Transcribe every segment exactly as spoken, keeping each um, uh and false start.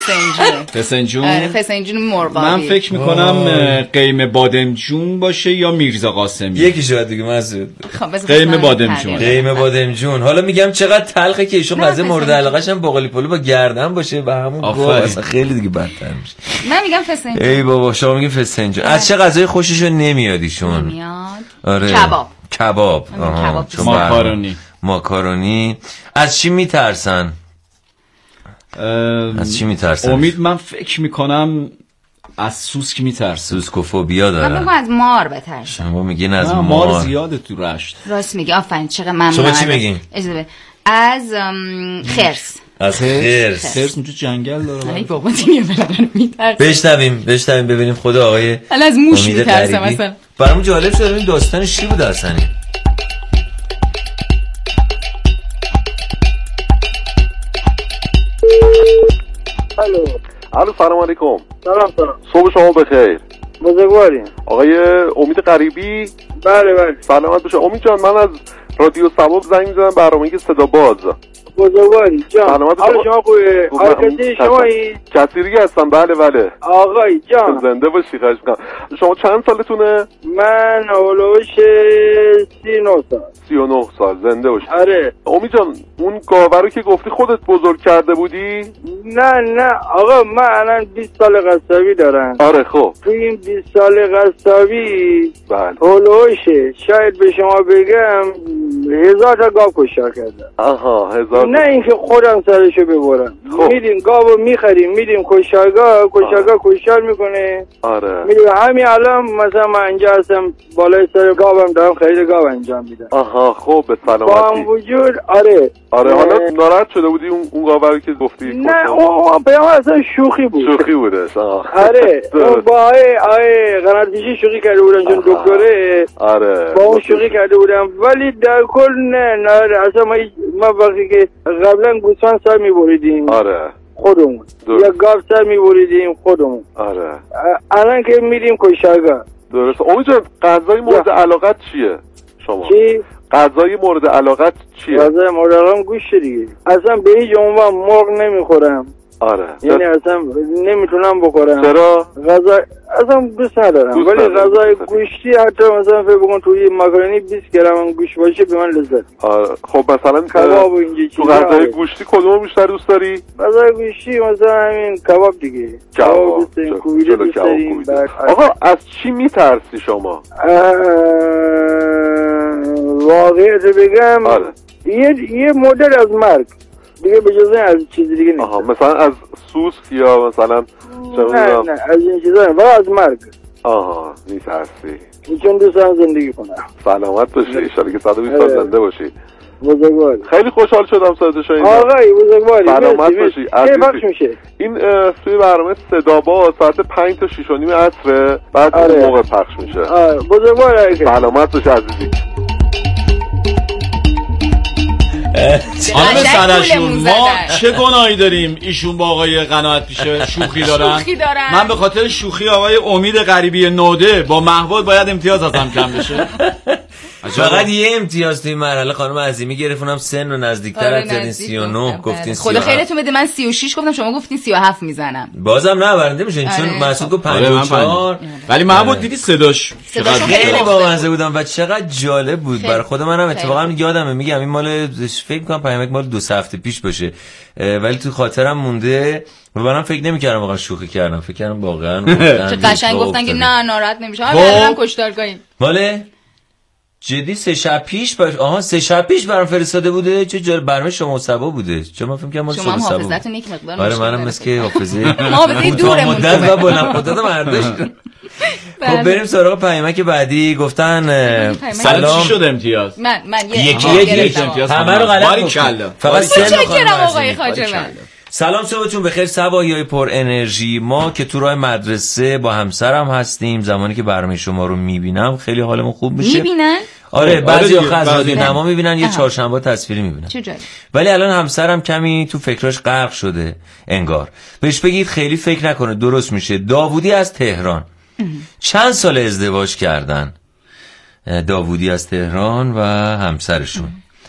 فسنجون. فسنجون. آره فسنجون مرغابی. من فکر میکنم قیم بادمجون باشه یا میرزا قاسمی. یکی شاید دیگه مسعود. خب قیم بادمجون. قیم بادمجون. حالا میگم چقدر تلخه که ایشون غذا مورد علاقه‌ش هم باقالی پلو با گردن باشه و همون گوه اصلا خیلی دیگه بدتر میشه. من میگم فسنجون. ای بابا شما میگین فسنجون. از چه غذای خوششون نمیاد ایشون؟ نمیاد. آره. کباب. کباب. آها. ماکارونی. ماکارونی. از چی میترسن؟ از چی میترسن؟ امید من فکر میکنم از سوسک میترسه. سوسکوفوبیا دارن. من میگم از مار بترسن. شما میگین از مار. مار زیاده تو رشت. راست میگی آفرین چقدر ممنونم. شما چی میگین؟ از خرس. از خرس. خرس اونجا جنگل داره. ای بابا دیگه بلدن میترسن. بشنویم بشنویم ببینیم خدا آقای حالا از موش میترسم مثلا. برام جالب شد این داستانش چی بود اصلا؟ الو الو سلام علیکم. سلام سلام. صبح شما بخیر. بزرگوارین. آقای امید غریبی. بله بله. سلامت باشه. امید جان من از رادیو ثواب زنگ می‌زنم برنامه صدا باز. بزرگواری جان. سلامت باشه. شما خوبه؟ آقای شمایی؟ کثیری هستم. بله بله. آقای جان. زنده باشی خواهش می‌کنم. شما چند سالتونه؟ من اولوش سی و نه سال. سی و نه سال. زنده باشی. آره. امید جان اون گاوه رو که گفتی خودت بزرگ کرده بودی؟ نه نه آقا من الان بیست سال قصابی دارم. آره خب. تو این بیست سال قصابی بله. اولوشه شاید به شما بگم هزار تا گاو کشتار کردم. آها هزار. نه اینکه خودم سرشو ببرم. خب. میدیم گاو میخریم میدیم کشتارگاه کشتارگاه کشتار میکنه. آره. میدیم همین الان مثلا من اینجا هستم بالای سر گاوم دارم خرید گاو انجام میدم. آها خب به سلامتی. با هم وجود آره. آره حالا ناراحت شده بودی اون اون گاوه رو که گفتی؟ نه اون پیام اصلا شوخی بود. شوخی بوده. آره با آقای آقای قناتیشی شوخی کرده بودم چون دکتره. آره. با اون شوخی کرده بودم ولی در کل نه نه اصلا ما ما وقتی که قبلا گوسفند سر می‌بریدیم. آره. خودمون. یا گاو سر می‌بریدیم خودمون. آره. الان که میریم کشتارگاه. درست. امید جان غذای مورد علاقت چیه شما؟ چی؟ غذای مورد علاقت چیه؟ غذای مورد علاقم گوشت دیگه. اصلا به هیچ عنوان مرغ نمیخورم. آره. یعنی اصلا نمیتونم بخورم. چرا؟ غذا اصلا دوست ندارم. ولی غذای گوشتی حتی مثلا فکر بکن توی ماکارونی بیست گرم گوشت باشه به من لذت. آره. خب مثلا کباب و اینجا چیزا. تو غذای گوشتی کدومو بیشتر دوست داری؟ غذای گوشتی مثلا همین کباب دیگه. کباب دوست داریم. کوبیده دوست داریم. آقا از چی میترسی شما؟ واقعیت بگم آره. یه یه مدل از مرگ دیگه به جز از چیز دیگه نیست. آها مثلا از سوسک یا مثلا نه نه از این چیزا نه از مرگ. آها میترسی چون دوست دارم زندگی کنم. سلامت باشی ان شاءالله که صد و بیست سال زنده باشی. بزرگوار خیلی خوشحال شدم صداتو شنیدم. آقای بزرگواری سلامت باشی. کی پخش میشه این توی برنامه صدا با ساعت پنج تا شش و نیم عصر بعد اون موقع پخش میشه. آره بزرگوار سلامت باشی عزیزی. خانم سرشون ما چه گناهی داریم ایشون با آقای قناعت پیشه شوخی دارن؟ شوخی دارن. من به خاطر شوخی آقای امید غریبی نوده با محبوب باید امتیاز ازم کم بشه. فقط یه امتیاز توی مرحله خانم عظیمی گرفتونم سن رو نزدیکتر از زدین سی و نه گفتین خدا خیرتون بده من سی و شش گفتم شما گفتین سی و هفت میزنم بازم نه برنده میشین چون محسود گفت پنجاه و چهار ولی محمود دیدی صداش خیلی بامزه بودم و چقدر جالب بود برای خود منم اتفاقا یادمه میگم این مال فکر کنم پیامک مال دو هفته پیش باشه ولی تو خاطرم مونده و منم فکر نمی‌کردم واقعا شوخی کردم فکر کردم واقعا چه قشنگ گفتن که نه ناراحت نمیشه ما برام کشتارگاهیم ماله جدی سه شب پیش باش آها سه شب پیش برام فرستاده بوده چه جالب برنامه شما سبا بوده چون من فکر کنم مال شما سبا حافظتون یک مقدار آره منم مثل که حافظه حافظه دورمون مدت و بلند مدت مرداش خب بریم سراغ پیامک بعدی گفتن سلام چی شد امتیاز من من یکی یکی امتیاز همه رو غلط گفتم فقط سه نفر آقای خواجه سلام صبحتون بخیر صباحیای پر انرژی ما که تو راه مدرسه با همسرم هستیم زمانی که برنامه شما رو میبینم خیلی حالمون خوب میشه میبینن آره بعضی آخه از رادیونما میبینن یه چهارشنبه تصویری میبینن ولی الان همسرم کمی تو فکرش غرق شده انگار بهش بگید خیلی فکر نکنه درست میشه داوودی از تهران چند سال ازدواج کردن داوودی از تهران و همسرشون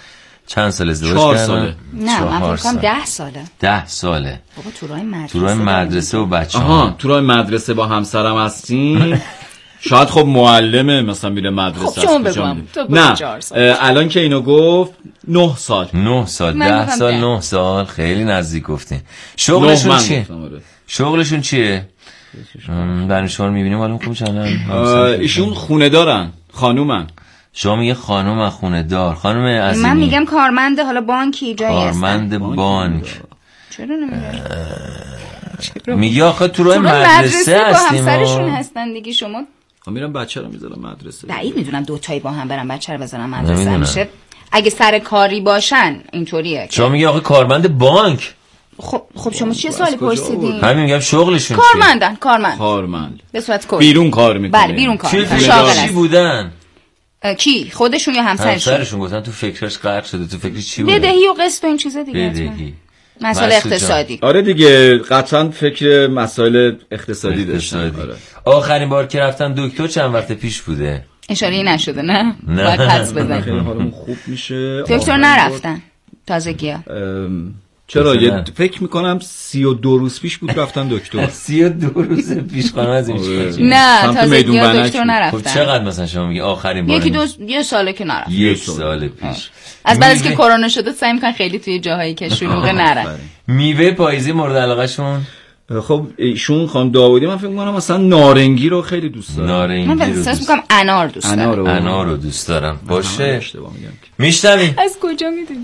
چند سال ازدواج چهار کردن؟ ساله. نه من فکر کنم ده ساله. ده ساله. بابا تو راه مدرسه. تو راه مدرسه و بچه‌ها. آها تو راه مدرسه با همسرم هستین. شاید خب معلمه مثلا میره مدرسه. خب چون بگم نه الان که اینو گفت نه سال. نه سال ده سال نه سال خیلی نزدیک گفتین. شغلشون چیه؟ شغلشون چیه؟ دانشجو میبینیم حالا خوب چنن. ایشون خونه دارن، خانومن. شما میگه خانم خونه دار، خانم عزیزی. من میگم کارمند حالا بانکی جایی هستن. کارمند بانک. چرا نمیگی؟ میگه آخه تو راه مدرسه هستیم. با همسرشون هستن دیگه شما. میرم بچه رو میذارم مدرسه. بعید میدونم دو تایی با هم برن بچه رو بذارن مدرسه. همیشه اگه سر کاری باشن اینطوریه. شما میگه آخه کارمند بانک. خب خب شما چه سوالی پرسیدین؟ همین میگم شغلشون چیه؟ کارمندن، کارمند. کارمند. به صورت کلی. بیرون کار میکنن. بله بیرون کار. چی بودن؟ کی؟ خودشون یا همسرشون؟ همسرشون گفتن تو فکرش غرق شده. تو فکرش چی بوده؟ بدهی و قسط و این چیزا دیگه. بدهی. مسائل اقتصادی. آره دیگه قطعا فکر مسائل اقتصادی داشتن. آره. آخرین بار که رفتن دکتر چند وقت پیش بوده؟ اشاره نشده نه؟ نه. باید پس بزنیم. خیلی حالمون خوب میشه. دکتر نرفتن. تازگی‌ها. چرا یه فکر میکنم سی و دو روز پیش بود رفتن دکتر. سی و دو روز پیش خانم از این چی؟ نه تازگی‌ها دکتر نرفتن. خب چقدر مثلا شما میگی آخرین بار؟ یکی دو یه ساله که نرفتن. یک سال پیش. از بعد از که کرونا شده سعی میکنن خیلی توی جاهایی که شلوغه نرن. میوه پاییزی مورد علاقه شون؟ خب ایشون خانم داوودی من فکر میکنم مثلا نارنگی رو خیلی دوست دارم. نارنگی من احساس میکنم انار دوست دارم. انار, انار رو دوست دارم. باشه. میشنویم. از کجا میدونی؟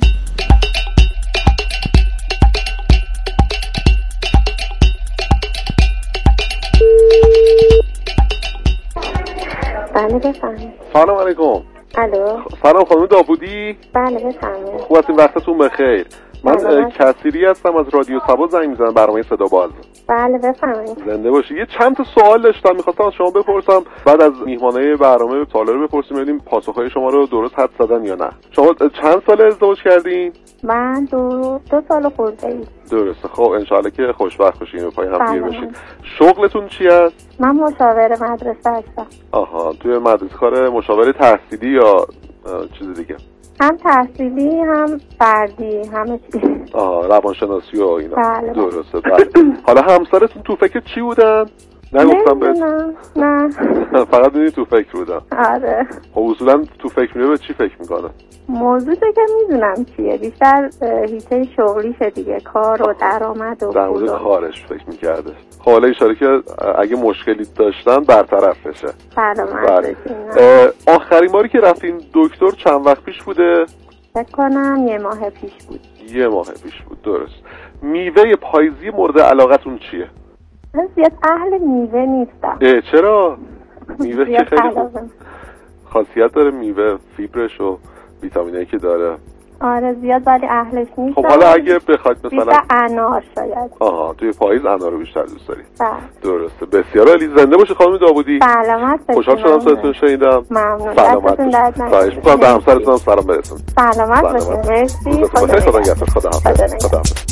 بله بفرمایید. سلام علیکم. الو. سلام خانم داوودی. بله بفرمایید. خوب هستین؟ وقتتون بخیر. من کثیری هستم از رادیو سبا زنگ میزنم برنامه صدا باز. بله بفرمایید. زنده باشی. یه چند تا سوال داشتم میخواستم از شما بپرسم بعد از میهمانای برنامه سوالا رو بپرسیم ببینیم پاسخهای شما رو درست حد زدن یا نه. شما چند سال ازدواج کردین؟ من دو دو سال خورده ای. درسته. خب انشالله که خوشبخت باشین و پای هم گیر بشین. شغلتون چی است؟ من مشاور مدرسه هستم. آها توی مدرسه کار مشاور تحصیلی یا چیز دیگه؟ هم تحصیلی هم فردی همه چی. آها روانشناسی و اینا. بله درسته. بله. حالا همسرتون تو فکر چی بودن؟ نگفتم بهت. نه نه فقط میدونی تو فکر بودن. آره. خب اصولا تو فکر میره به چی فکر میکنه؟ موضوع که میدونم چیه بیشتر هیته شغلیشه دیگه کار و درآمد و در مورد کارش فکر میکرده. خب حالا اشاره که اگه مشکلی داشتن برطرف بشه. سلامت بشین. آخرین باری که رفتین دکتر چند وقت پیش بوده؟ فکر کنم یه ماه پیش بود. یه ماه پیش بود. درست. میوه پاییزی مورد علاقتون چیه؟ من زیاد اهل میوه نیستم. اه چرا؟ میوه که خیلی خوب خاصیت داره میوه، فیبرش و ویتامینایی که داره. آره زیاد ولی اهلش نیستم. خب حالا اگه بخواید مثلا بیشتر انار شاید. آها توی پاییز انار رو بیشتر دوست داری. بله. درسته. بسیار عالی. زنده باشه خانم داوودی. سلامت باشید. خوشحال شدم صداتون شنیدم. ممنون. سلامت باشید. خواهش می‌کنم به همسرتون سلام برسون. سلامت باشید. مرسی. خدا نگهدار. خدا حافظ. خدا حافظ.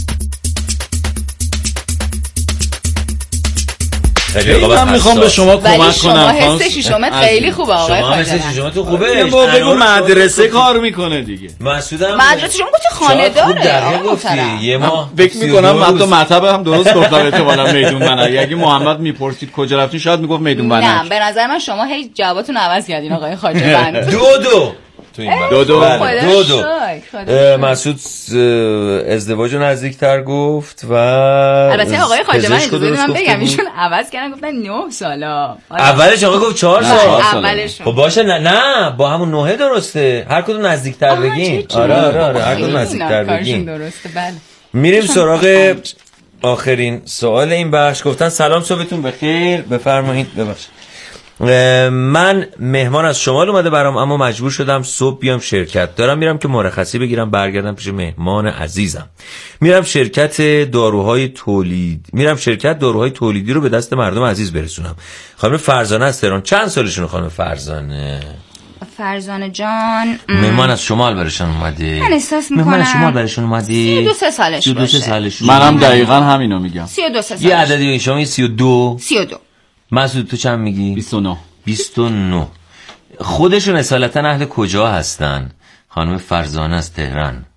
من میخوام به شما کمک کنم. شما حس شیشمت خیلی خوبه آقای خواجه. شما حس شیشمت خوبه. بابا بگو مدرسه کار میکنه دیگه. مسعودم مدرسه شما گفت خانه داره. گفتی یه ماه فکر میکنم حتی مطلب هم درست گفتم احتمالاً میدون بنایی. اگه محمد میپرسید کجا رفتین شاید میگفت میدون بنایی. نه به نظر من شما هی جوابتون عوض کردین آقای خواجه بند. دو دو تو این دو دو دو دو مسعود ازدواج نزدیکتر گفت و البته آقای خواجه من اجازه بدید من بگم ایشون عوض کردن گفتن نه سالا. اولش آقا گفت چهار سال. اولش خب باشه نه نه با همون نهه درسته. هر کدوم نزدیکتر بگین. آره آره آره هر کدوم نزدیکتر بگین. درسته بله. میریم سراغ آخرین سوال این بخش. گفتن سلام صبحتون بخیر بفرمایید. ببخشید من مهمان از شمال اومده برام اما مجبور شدم صبح بیام شرکت. دارم میرم که مرخصی بگیرم برگردم پیش مهمان عزیزم. میرم شرکت داروهای تولید میرم شرکت داروهای تولیدی رو به دست مردم عزیز برسونم. خانم فرزانه از تهران. چند سالشونه خانم فرزانه؟ فرزانه جان مهمان از شمال برشون اومده. من احساس میکنم مهمان از شمال برشون اومده. سی و دو سه سالش سی و دو سه سالش. منم دقیقاً همینو میگم. سی و دو سه سالش. یه عددی شما سی و دو. سی و دو. مسعود تو چند میگی؟ بیست و نه. بیست و نه. خودشون اصالتا اهل کجا هستن؟ خانم فرزانه از تهران.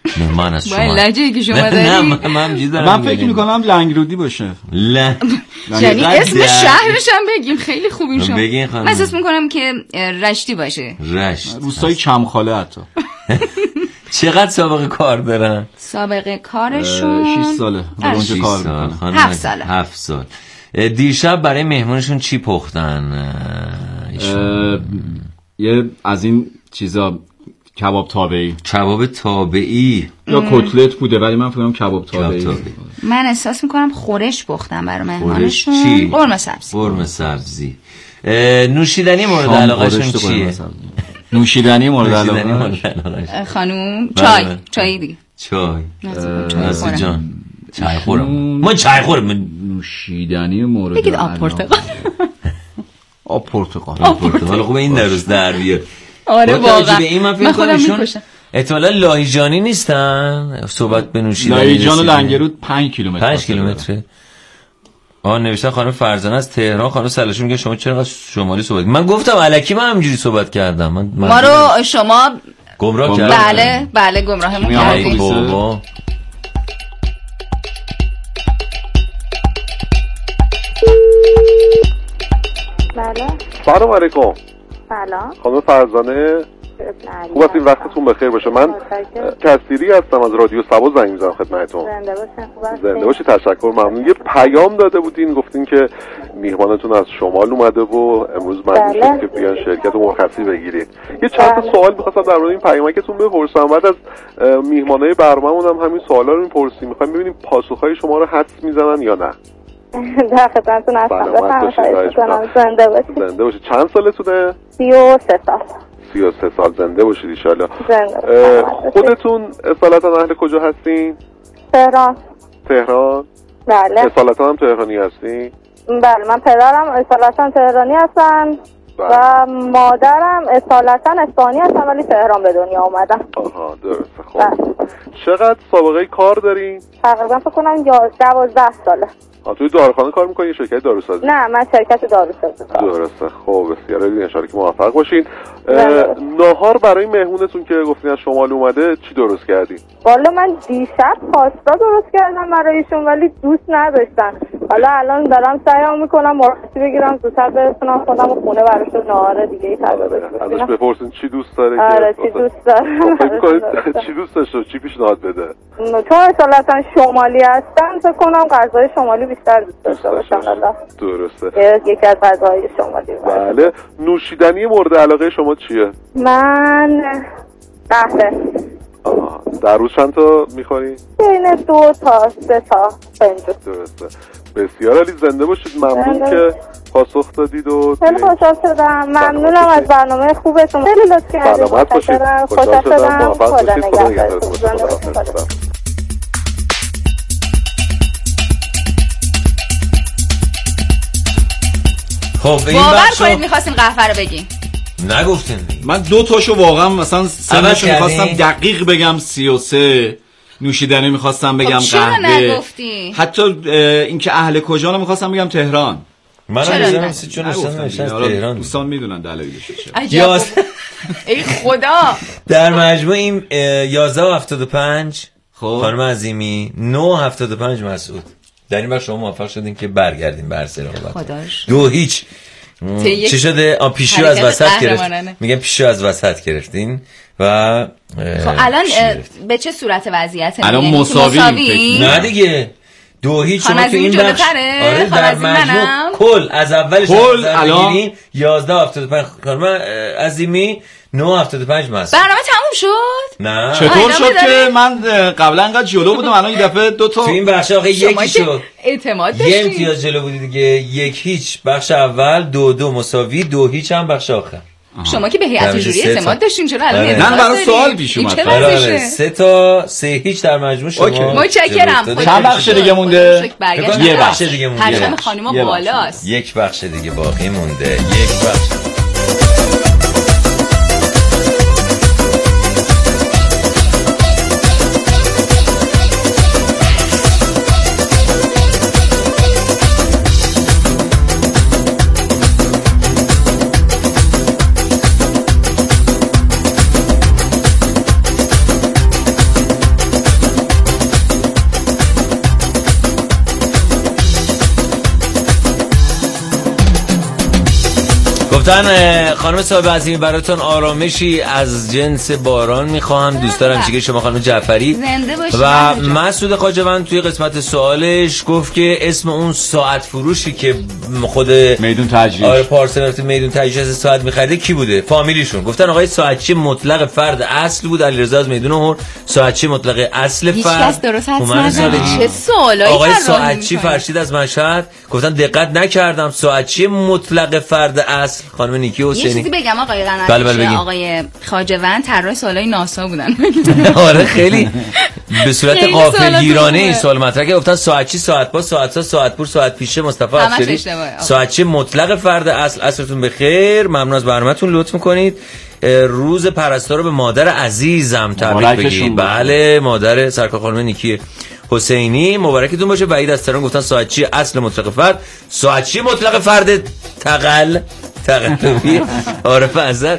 نه من از شما لهجه‌ای که شما داری. نه من من چیز دارم. من فکر میکنم لنگرودی باشه. ل یعنی اسم شهرش هم بگیم خیلی خوبین شما. بگین خانم. من احساس میکنم که رشتی باشه. رشت. روستای کمخاله حتی. چقدر سابقه کار دارن؟ سابقه کارشون شش ساله. اونجا کار میکنن. هفت ساله. هفت سال. دیشب برای مهمونشون چی پختن؟ یه از این چیزا کباب تابعی. کباب تابعی یا کتلت بوده ولی من فکر کنم کباب تابعی. من احساس میکنم خورش پختن برای مهمانشون. چی؟ قرمه سبزی. قرمه سبزی. نوشیدنی مورد علاقهشون چیه؟ نوشیدنی مورد علاقه خانوم چای چای دیگه. چای. نازی جان چای خورم. من چای خورم. نوشیدنی مورد بگید آب پرتقال. آب پرتقال. آب پرتقال خوبه این در روز در بیاد. آره واقعا. به این من فکر کنم ایشون احتمالاً لاهیجانی نیستن. صحبت به نوشیدنی. لاهیجان و لنگرود پنج کیلومتر. پنج کیلومتره. آ نوشتن خانم فرزانه از تهران. خانم سلاشی میگه شما چرا شمالی صحبت؟ من گفتم الکی من همینجوری صحبت کردم. من ما رو شما گمراه کردید. بله بله گمراهمون کردید. بابا بله سلام علیکم. سلام خانم فرزانه خوب هستین؟ وقتتون بخیر باشه. من کسیری هستم از رادیو سبا زنگ میزنم خدمتتون. زنده باشین. زنده باشی. تشکر ممنون. یه پیام داده بودین گفتین که میهمانتون از شمال اومده و امروز مجبور شد که بیان شرکت مرخصی بگیرید. یه چند تا سوال می‌خواستم در مورد این پیامکتون بپرسم. بعد از میهمانای برنامه‌مون هم همین سوالا رو می‌پرسیم. می‌خوایم ببینیم پاسخهای شما رو حدس میزنن یا نه. در خدمتتون هستم. بفرمایید. زنده باشید. زنده باشید. چند سالتونه؟ سی و سه سال. سی و سه سال. زنده باشید ان شاءالله. زنده. خودتون اصالتا اهل کجا هستین؟ تهران. تهران؟ بله. اصالتا هم تهرانی هستین؟ بله من پدرم اصالتا تهرانی هستن و مادرم اصالتا اسپانی هستن ولی تهران به دنیا اومدن. آها درسته. خب چقدر سابقه کار دارین؟ تقریبا فکر کنم دوازده ساله. آ توی داروخانه کار می‌کنی یا شرکت داروسازی؟ نه من شرکت داروسازی. درسته. خب بسیار عالی. ان شاءالله که موفق باشین. ناهار برای مهمونتون که گفتین از شمال اومده چی درست کردین؟ والا من دیشب پاستا درست کردم برایشون ولی دوست نداشتن. حالا الان دارم سعی میکنم مرخصی بگیرم زودتر برسونم خودم و خونه براشون ناهار دیگه ای تازه بکنم. ازش بپرسین چی دوست داره. آره چی دوست داره. فکر کنید چی دوست داشته چی پیشنهاد بده؟ چون اصالتا شمالی هستن فکر کنم غذای شمالی بیشتر دوست داشته باشن. الله درسته. یکی از غذاهای شمالی. بله. نوشیدنی مورد علاقه شما چیه؟ من قهوه. آها. در روز چند تا میخوری؟ بین دو تا سه تا پنج. درسته. بسیار عالی. زنده باشید. ممنون که پاسخ دادید و خیلی خوشحال شدم. ممنونم از برنامه خوبتون. خیلی لطف کردید. سلامت باشید. خوشحال شدم. خدا نگهدارتون. خب این باور بخشو کنید می‌خواستیم قهوه رو بگیم. نگفتین. من دو تاشو واقعا مثلا سنشو می‌خواستم دقیق بگم سی و سه. نوشیدنی می‌خواستم بگم خب قهوه. نگفتی؟ حتی اینکه اهل کجا رو می‌خواستم بگم تهران. من هم سی چون نشستم تهران. دوستان میدونن دلیلش چیه. عجب. ای خدا. در مجموع این یازده و هفتاد و پنج خب خانم عظیمی، نه و هفتاد و پنج مسعود. در این بار شما موفق شدین که برگردین به عرصه رقابت. دو هیچ. چی شده؟ آ پیشو از وسط گرفت. میگم پیشو از وسط گرفتین و خب الان به چه صورت وضعیت الان مساوی؟ نه دیگه. دو هیچ شما تو این بخش. آره در مجموع کل از اولش کل الان یازده و هفتاد و پنج خانم عظیمی، نه و هفتاد و پنج مسعود. برنامه تموم شد؟ نه. چطور شد که من قبلا انقدر جلو بودم الان یه دفعه دو تا تو این بخش آخه یکی شد. اعتماد داشتی. یه امتیاز جلو بودی دیگه. یک هیچ بخش اول، دو دو مساوی، دو هیچ هم بخش آخر. شما که به هیئت جوری اعتماد داشتین چرا الان نه برای سوال پیش اومد. آره سه تا سه هیچ در مجموع شما. متشکرم. چند بخش دیگه مونده؟ یه بخش دیگه مونده. حرم خانوما بالاست. یک بخش دیگه باقی مونده. یک بخش گفتن خانم صاحب عظیمی براتون آرامشی از جنس باران میخواهم. دوست دارم چیگه شما خانم جعفری و مسعود خواجه‌وند توی قسمت سوالش گفت که اسم اون ساعت فروشی که خود میدون تجریش آره پارسل رفته میدون تجریش از ساعت میخریده کی بوده؟ فامیلیشون گفتن آقای ساعتچی مطلق فرد اصل بود علیرضا از میدون هور. ساعتچی مطلق اصل فرد. هیچ کس درست حدس نزنه. چه سوالایی آقای ساعتچی فرشید از مشهد گفتن دقت نکردم ساعتچی مطلق فرد اصل. خانم نیکی حسینی یه چیزی بگم آقای قناعت بله بله آقای خواجه‌وند طراح سوالای ناسا بودن. آره خیلی به صورت غافلگیرانه این سوال مطرح کردن. گفتن ساعتچی ساعت با ساعت ساعت پور ساعت پیشه مصطفی افشاری ساعتچی مطلق فرد اصل. عصرتون بخیر. ممنون از برنامه‌تون. لطف می‌کنید روز پرستار رو به مادر عزیزم تبریک بگید. بله مادر سرکار خانم نیکی حسینی مبارکتون باشه. بعید از تهران گفتن ساعتچی اصل مطلق فرد. ساعتچی مطلق فرد تقل تقلبی عارف ازر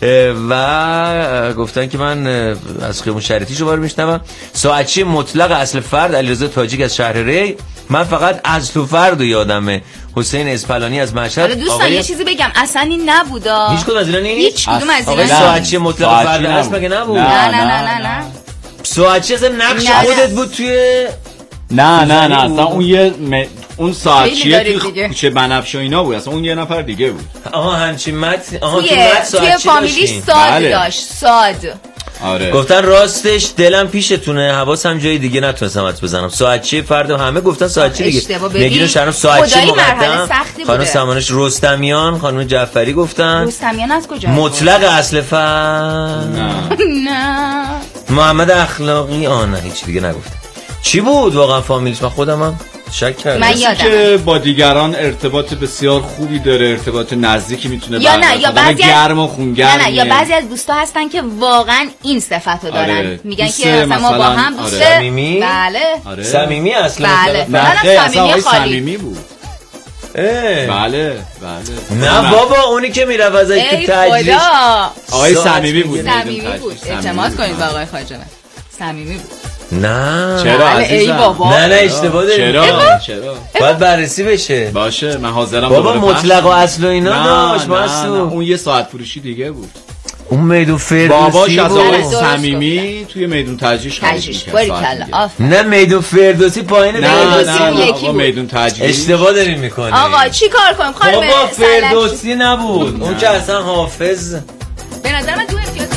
و گفتن که من از خیابون شریعتی شما رو میشنوم. ساعتچی مطلق اصل فرد علیرضا تاجیک از شهر ری. من فقط اصل و فرد رو یادمه. حسین اسپلانی از مشهد. حالا دوستان یه چیزی بگم اصلا این نبودا. هیچ کدوم از اینا نیست. هیچ کدوم از اینا نیست. ساعتچی مطلق فرد اصل مگه نبود؟ نه نه نه نه نه. ساعتچی اصلا نقش خودت بود توی نه نه نه اصلا اون یه م... اون ساعتچیه توی کوچه بنفش و اینا بود. اصلا اون یه نفر دیگه بود. آها همچین مت آها توی توی فامیلیش ساد بله. داشت ساد. آره. گفتن راستش دلم پیشتونه حواسم جای دیگه نتونستم ات بزنم. ساعتچی فرد همه گفتن ساعتچی دیگه. نگین شرم ساعتچی مقدم. خانم سمانش رستمیان خانم جعفری گفتن. رستمیان از کجا؟ مطلق اصل فرد. نه. نه. محمد اخلاقی آ نه هیچ دیگه نگفتم. چی بود واقعا فامیلیش؟ من خودم هم شک کردم. من یادم که با دیگران ارتباط بسیار خوبی داره، ارتباط نزدیکی میتونه یا نه یا بعضی گرم و خونگرم. نه نه یا بعضی از دوستا هستن که واقعا این صفاتو دارن. آره. میگن که مثلا ما با هم دوست صمیمی. بله. آره. صمیمی اصلا. بله. نه صمیمی صمیمی بود. اه. بله بله. نه بابا اونی که میره واسه تو تجریش آقای صمیمی بود. صمیمی بود. اعتماد کنید به آقای خواجه‌وند. صمیمی بود. نه چرا عزیزم؟ نه نه اشتباه داری. چرا چرا باید بررسی بشه. باشه من حاضرم. بابا مطلق و اصل و اینا داشت واسه اون یه ساعت فروشی دیگه بود. اون میدون فردوسی باباش از آقای صمیمی توی میدون تجریش تجریش باریکلا. نه میدون فردوسی پایین فردوسی یکی بود. میدون تجریش اشتباه دارین میکنی. آقا چی کار کنیم؟ بابا فردوسی نبود اون که اصلا حافظ. به نظر من دو امتیاز.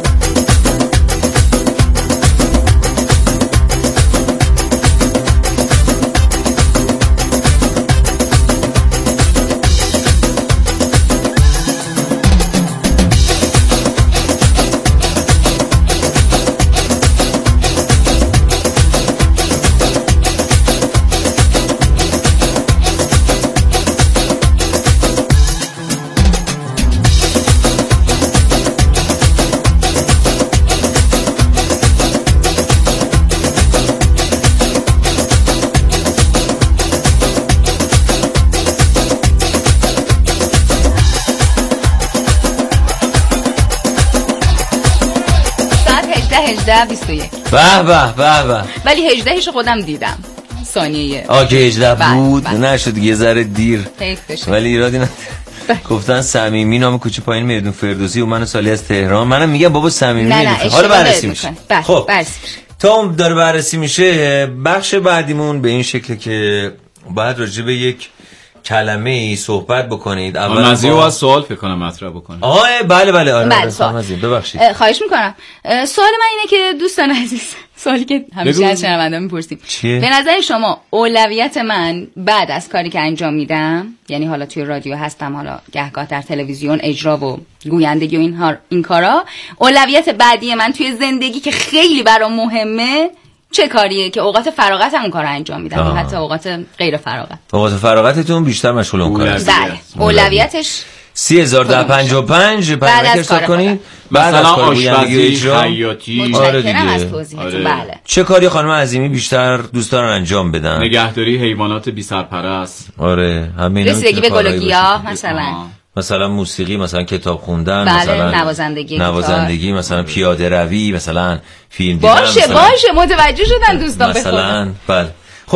هجده بیست و یک. به به به به. ولی هجدهش خودم دیدم ثانیه. آگه هجده بود نشد یه ذره دیر ولی ایرادی نداره. گفتن صمیمی نام کوچه پایین میدون فردوسی و من سالی از تهران. منم میگم بابا صمیمی. حالا بررسی میشه. خب تا اون داره بررسی میشه بخش بعدیمون به این شکل که باید راجع به یک کلمه ای صحبت بکنید. اول مزیو با... از سوال فکر کنم مطرح بکنم. آه بله بله آره بله سوال. ببخشید. خواهش میکنم. سوال من اینه که دوستان عزیز سوالی که همیشه از شنوندا میپرسیم به نظر شما اولویت من بعد از کاری که انجام میدم، یعنی حالا توی رادیو هستم، حالا گهگاه در تلویزیون اجرا و گویندگی و این ها این کارا، اولویت بعدی من توی زندگی که خیلی برام مهمه چه کاریه که اوقات فراغتم اون کارو انجام میدم یا حتی اوقات غیر فراغت؟ اوقات فراغتتون بیشتر مشغول اون کاره. بله اولویتش سی هزار و پنجاه و پنج بعد از کار کنید مثلا آشپزی، خیاطی. آره دیگه. از توضیحتون. بله. چه کاری خانم عظیمی بیشتر دوست دارن انجام بدن؟ نگهداری حیوانات بی سرپرست. آره همین. رسیدگی به گل و گیاه مثلا. مثلا موسیقی، مثلا کتاب خوندن، بله. مثلا نوازندگی، نوازندگی مثلا پیاده روی، مثلا فیلم دیدن. باشه باشه متوجه شدن دوستان. مثلا بله. خب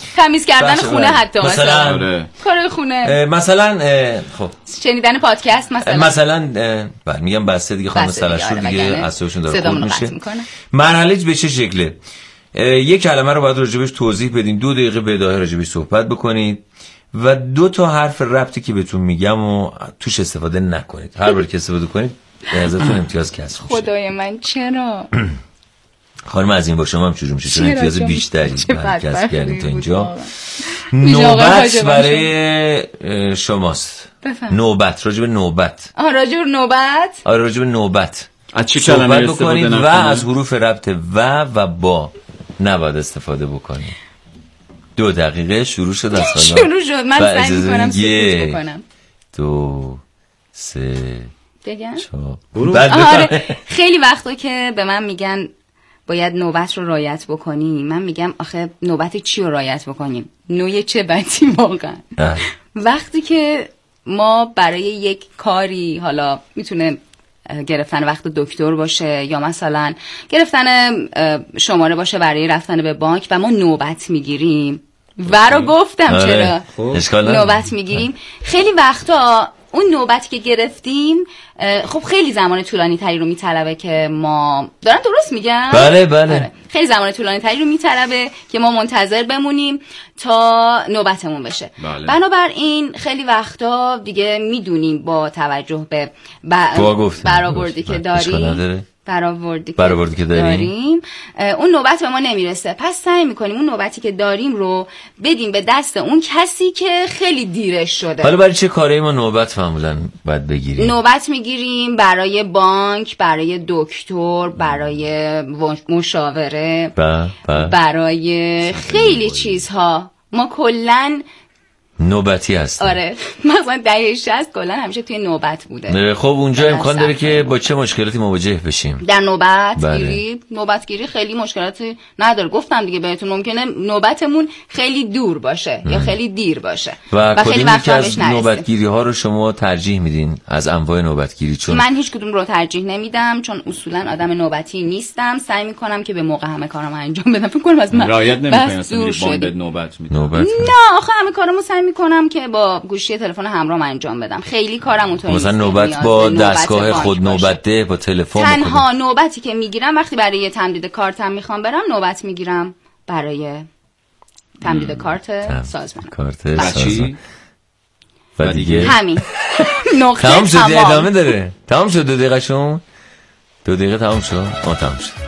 تمیز کردن خونه حتی مثلا, مثلا کار خونه مثلا خب شنیدن پادکست مثلا مثلا بله میگم بسته دیگه خانم سلاشور دیگه اصابشون داره خورد میشه. مرحله به چه شکله؟ یک کلمه رو باید راجبش توضیح بدین، دو دقیقه بداهه راجبش صحبت بکنید و دو تا حرف ربطی که بهتون میگم و توش استفاده نکنید. هر بار که استفاده کنید به ازتون امتیاز کسب میشه. خدای من چرا؟ خانم از این با شما هم شروع میشه چون امتیاز بیشتری کسب کردید تا اینجا. نوبت برای شماست. نوبت، راجب نوبت. آها راجب نوبت؟ آره راجب نوبت. از چی کلمه استفاده نکنید و از حروف ربط و و با نباید استفاده بکنید. دو دقیقه شروع شد از حالا. شروع شد. من سعی میکنم سکوت بکنم. دو سه بگم آره. خیلی وقتا که به من میگن باید نوبت رو رعایت بکنیم، من میگم آخه نوبت چی رو رعایت بکنیم؟ نوع چه بچی واقعا؟ وقتی که ما برای یک کاری، حالا میتونه گرفتن وقت دکتر باشه یا مثلا گرفتن شماره باشه برای رفتن به بانک و ما نوبت میگیریم و رو گفتم آره. چرا نوبت میگیریم، خیلی وقتا اون نوبتی که گرفتیم خب خیلی زمان طولانی تری رو میطلبه که ما دارم درست میگم؟ بله بله آره. خیلی زمان طولانی تری رو میطلبه که ما منتظر بمونیم تا نوبتمون بشه. بله. بنابراین خیلی وقتا دیگه میدونیم با توجه به برآوردی که داریم برآوردی که, برآوردی که داریم. داریم اون نوبت به ما نمیرسه، پس سعی میکنیم اون نوبتی که داریم رو بدیم به دست اون کسی که خیلی دیرش شده. حالا برای چه کاری ما نوبت معمولا باید بگیریم؟ نوبت میگیریم برای بانک، برای دکتر، برای مشاوره، با با. برای خیلی چیزها ما کلن نوبتی هست. آره مثلا دهه شصت کلا همیشه توی نوبت بوده. خب اونجا امکان داره که با چه مشکلاتی مواجه بشیم در نوبت بله. گیری نوبت گیری خیلی مشکلاتی نداره، گفتم دیگه بهتون ممکنه نوبتمون خیلی دور باشه ام. یا خیلی دیر باشه و, و خیلی وقت از نوبت گیری ها رو شما ترجیح میدین از انواع نوبت گیری؟ چون من هیچ کدوم رو ترجیح نمیدم چون اصولا آدم نوبتی نیستم، سعی میکنم که به موقع همه کارامو انجام بدم. فکر کنم از من رعایت نمیکنم اصلا باید نوبت میدم. نوبت نه آخه همه کارامو سعی میکنم که با گوشی تلفن همراهم انجام بدم. خیلی کارم اونطوری مثلا نوبت با دستگاه خود نوبت ده با تلفن. تنها نوبتی که میگیرم وقتی برای یه تمدید کارتم میخوام برم نوبت میگیرم برای تمدید کارت سازمان. کارت سازمان و دیگه همین نقطه تمام شد. ادامه داره. تمام شد دو دقیقه شون دو دقیقه تمام شد. ما تمام شد.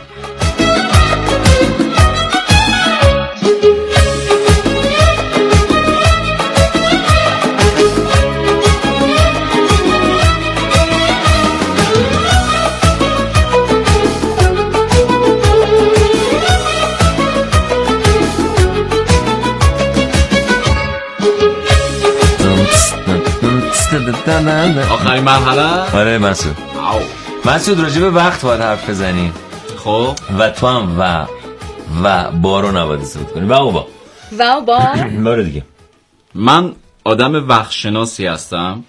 آخرین مرحله. آره مسعود. مسعود راجع به وقت باید حرف بزنیم. خب و تو هم و و با رو نباید استفاده کنی. و با و با باره دیگه. من آدم وقت شناسی هستم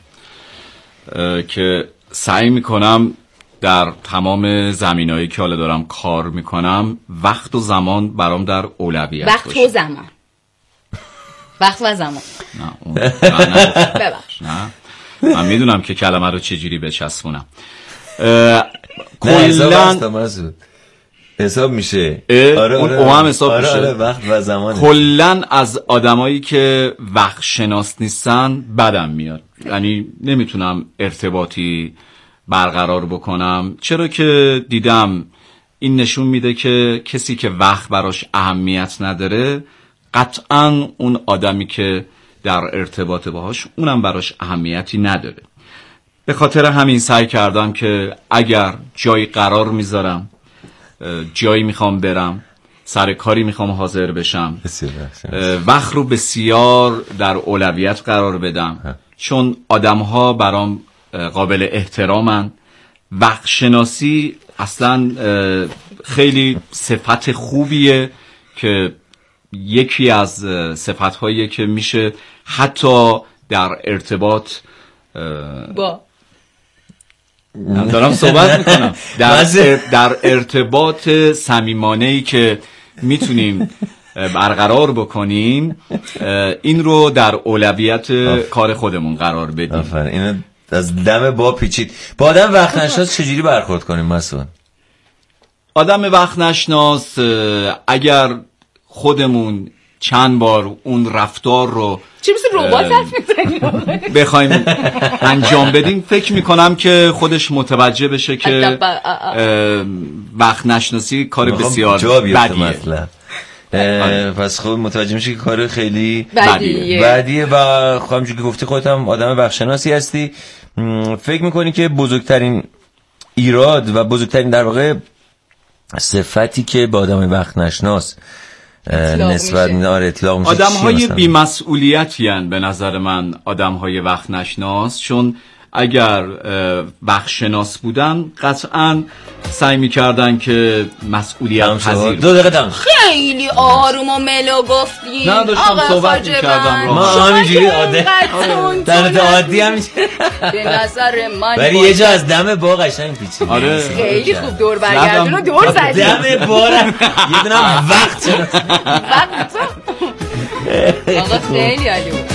که سعی میکنم در تمام زمینهایی که حالا دارم کار میکنم وقت و زمان برام در اولویت وقت و زمان وقت و زمان نه اون ببخش نه من میدونم که کلمه رو چجوری بچسبونم. کلاً حساب میشه. آره آره اون هم حساب آره میشه. آره وقت و زمان. کلاً از آدمایی که وقت شناس نیستن بدم میاد، یعنی نمیتونم ارتباطی برقرار بکنم، چرا که دیدم این نشون میده که کسی که وقت براش اهمیت نداره قطعاً اون آدمی که در ارتباط باهاش اونم براش اهمیتی نداره. به خاطر همین سعی کردم که اگر جایی قرار میذارم، جایی میخوام برم، سر کاری میخوام حاضر بشم، وقت رو بسیار در اولویت قرار بدم چون آدم‌ها برام قابل احترامن. وقت شناسی اصلا خیلی صفت خوبیه که یکی از صفت‌هایی که میشه حتی در ارتباط با دارم صحبت میکنم در, در ارتباط صمیمانه‌ای که میتونیم برقرار بکنیم این رو در اولویت کار خودمون قرار بدیم. آفرین. اینو از دم با پیچید. با آدم وقت نشناس چجوری برخورد کنیم مسعود؟ آدم وقت نشناس اگر خودمون چند بار اون رفتار رو چی مثل ربات حرف می‌زنی بخوایم انجام بدیم، فکر میکنم که خودش متوجه بشه که وقت نشناسی کار بسیار بدیه. پس خب متوجه میشه که کار خیلی بدیه بدیه و خب همونجوری که گفتی خودت هم آدم وقت شناسی هستی. فکر میکنی که بزرگترین ایراد و بزرگترین در واقع صفتی که با آدم وقت نشناس نسبت نار اطلاق میشه آدم های بی‌مسئولیتی هستند به نظر من آدم های وقت نشناس، چون اگر وقت شناس بودن قطعا سعی میکردن که مسئولیت پذیر. دو دقیقه دم خیلی آروم و ملو گفتی. نه داشتم صحبت میکردم ما همینجوری عادی در عادی هم به نظر من ولی یه جا از دم با قشنگ پیچید. آره خیلی خوب دور برگردون و دور زدی. دم بارم یه دونم وقت شناس وقت آقا خیلی عالی بود.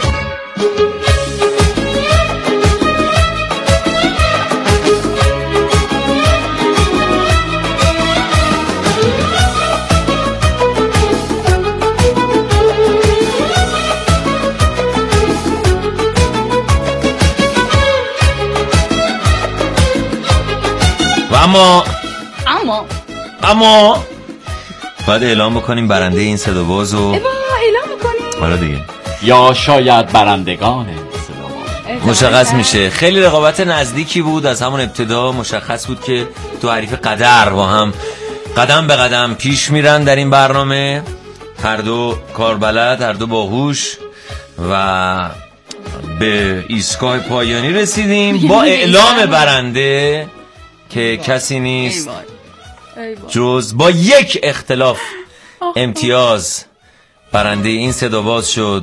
اما اما اما باید اعلام بکنیم برنده این صدا باز رو اعلام بکنیم. حالا دیگه یا شاید برندگان مشخص میشه. خیلی رقابت نزدیکی بود از همون ابتدا. مشخص بود که تو حریف قدر با هم قدم به قدم پیش میرن در این برنامه. هر دو کاربلد، هر دو باهوش و به ایستگاه پایانی رسیدیم با اعلام برنده که کسی نیست جز با یک اختلاف امتیاز برنده این صدا باز شد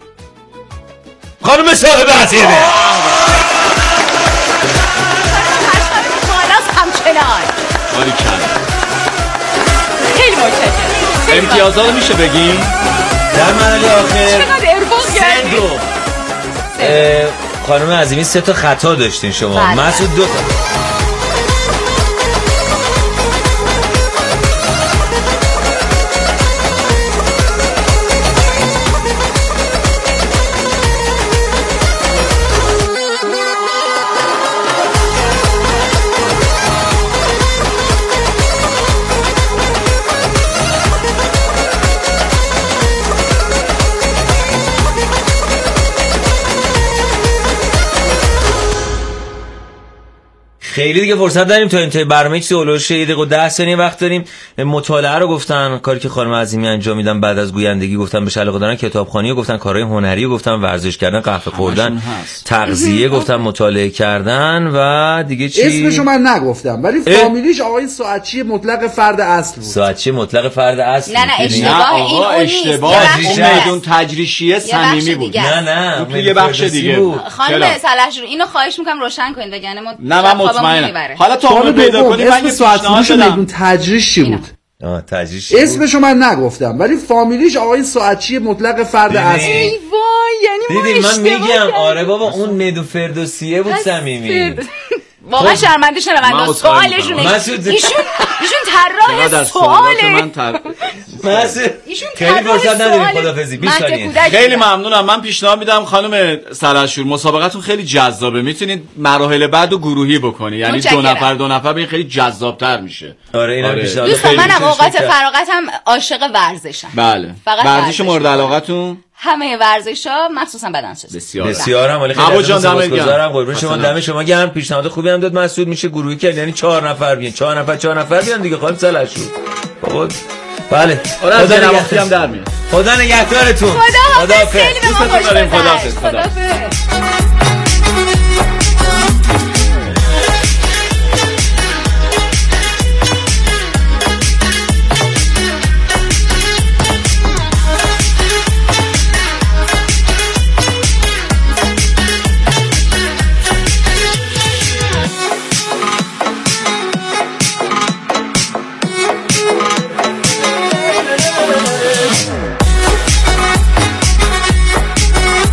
خانم صاحب عزیزه. خیلی متشکرم. امتیازها رو میشه بگیم؟ در مرحله آخر چقدر ارفاق کردی. خانم عظیمی سه تا خطا داشتین شما. مسعود دو تا. خیلی دیگه فرصت داریم تا انتهای برنامه چیزی اولوش یه دقیقه و ده ثانیه وقت داریم. مطالعه رو گفتن، کاری که خانم عظیمی انجام میدن بعد از گویندگی گفتن به علاقه دارن، کتابخوانی رو گفتن، کارهای هنری رو گفتن، ورزش کردن، قهوه خوردن، تغذیه گفتن، مطالعه کردن و دیگه چی؟ اسمشو من نگفتم ولی فامیلیش آقای ساعتچی مطلق فرد اصل بود. ساعتچی مطلق فرد اصل. نه نه اشتباه این اون اشتباه میدون تجریشیه صمیمی بود. نه نه تو یه بخش دیگه بود. خانم سلحشور اینو خواهش میکنم روشن کنید وگرنه ما نه من مطمئنم. حالا تا اون پیدا کنیم من یه ساعتچی میدون تجریشی بود. آه تجریش اسمشو من نگفتم ولی فامیلیش آقای ساعتچی مطلق فرد اصل. ای وای یعنی دیدی من میگم آره بابا اون میدو فردوسیه بود صمیمی. واقعا شرمنده شنوندا سوالشون ایشون ایشون طراح سواله. مسعود خیلی فرصت نداریم خدافظی بیست ثانیه. خیلی ممنونم. من پیشنهاد میدم خانم سلحشور مسابقتون خیلی جذابه، میتونید مراحل بعد و گروهی بکنی، یعنی دو نفر دو نفر ببین خیلی جذاب‌تر میشه. آره اینا پیشنهاد. دوستان منم اوقات فراغتم عاشق ورزشم. بله ورزش مورد علاقتون؟ همه ورزش‌ها مخصوصا بدنسازی. بسیار بسیار هم. ولی خیلی سپاسگزارم قربون شما. دم شما گرم. پیشنهاد خوبی هم داد مسعود. میشه گروهی کرد یعنی چهار نفر بیان چهار نفر چهار نفر بیان دیگه خانم سلحشور. بابا بله خدا نگهدارتون هم در میاد. خدا نگهدارتون. خدا حافظ. خیلی به ما خوش گذشت. خدا حافظ.